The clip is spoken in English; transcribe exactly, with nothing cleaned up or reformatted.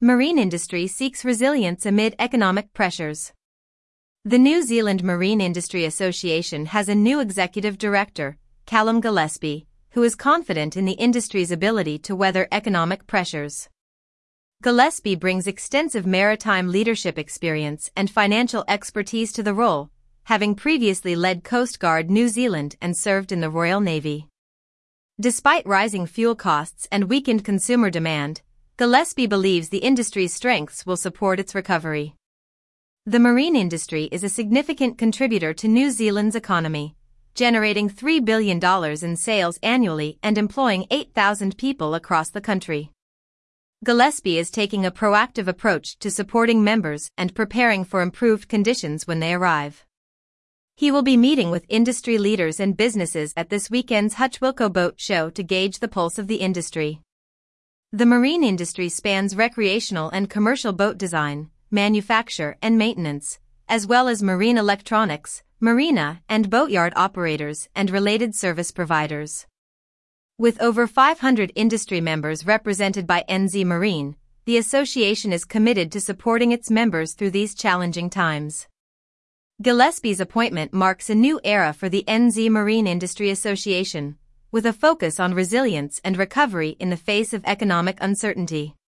Marine industry seeks resilience amid economic pressures. The New Zealand Marine Industry Association has a new executive director, Callum Gillespie, who is confident in the industry's ability to weather economic pressures. Gillespie brings extensive maritime leadership experience and financial expertise to the role, having previously led Coast Guard New Zealand and served in the Royal Navy. Despite rising fuel costs and weakened consumer demand, Gillespie believes the industry's strengths will support its recovery. The marine industry is a significant contributor to New Zealand's economy, generating three billion dollars in sales annually and employing eight thousand people across the country. Gillespie is taking a proactive approach to supporting members and preparing for improved conditions when they arrive. He will be meeting with industry leaders and businesses at this weekend's Hutch Wilco Boat Show to gauge the pulse of the industry. The marine industry spans recreational and commercial boat design, manufacture and maintenance, as well as marine electronics, marina and boatyard operators and related service providers. With over five hundred industry members represented by N Z Marine, the association is committed to supporting its members through these challenging times. Gillespie's appointment marks a new era for the N Z Marine Industry Association, with a focus on resilience and recovery in the face of economic uncertainty.